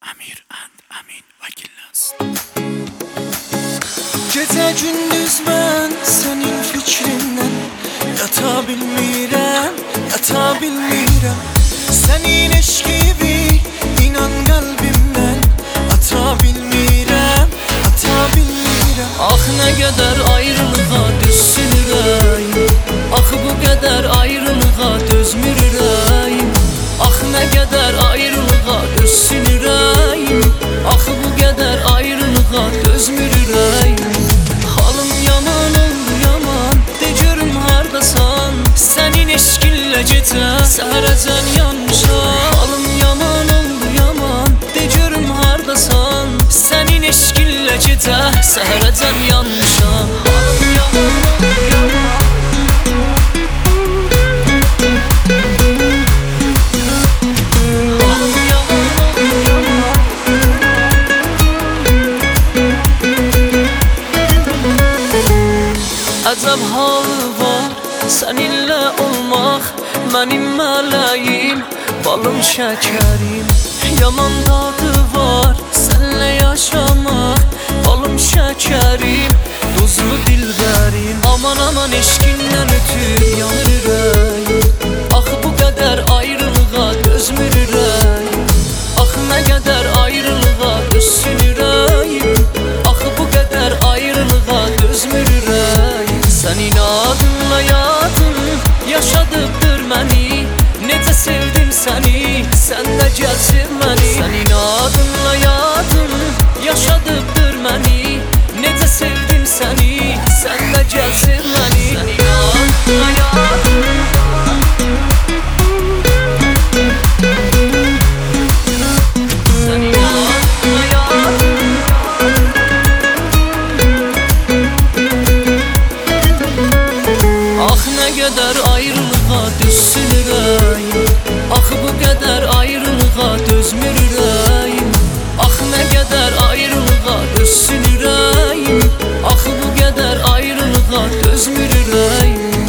Amir and Amin vakilləz. Gecə gündüz mən sənin fikrindən yata bilmirəm, yata bilmirəm. Sənin eşqivi inan qəlbimdən ata bilmirəm, ata bilmirəm. Ah nə qədər ayrılığa düşsün ürəyim, ah bu qədər ayrılığa dözmür ürəyim. Ah nə qədər ayrılığa düşsün ürəyim, ah bu qədər ayrılığa dözmür ürəyim. Halım yaman oldu yaman, de görüm hardasan. Sənin eşqinlə gecə səhərəcən yanmışam. Halım yaman oldu yaman, de görüm hardasan. Sənin eşqinlə gecə səhərəcən yanmışam. Halım yaman oldu yaman. Əcəb halı var səninlə olmaq, mənim mələyim, balım şəkərim. Yaman dadı var sənlə yaşamaq, balım şəkərim, duzlu dilbərim. Aman aman eşqindən ötüb yanır ürəyim, ah bu qədər ayrılığa dözmür ürəyim. Ah nə qədər ayrılığa düşsün ürəyim, ah bu qədər ayrılığa dözmür ürəyim. Sənin adınla yadın yaşadıbdır məni, necə sevdim səni, sən də gəl sev məni. Sənin adınla yadın yaşadıbdır məni, necə sevdim səni, sən də gəl sev məni. Sənin adınla yadın qədər ayrılığa düşsün ürəyim, ah bu qədər ayrılığa dözmür ürəyim. Ah nə qədər ayrılığa düşsün ürəyim, ah bu qədər ayrılığa dözmür ürəyim.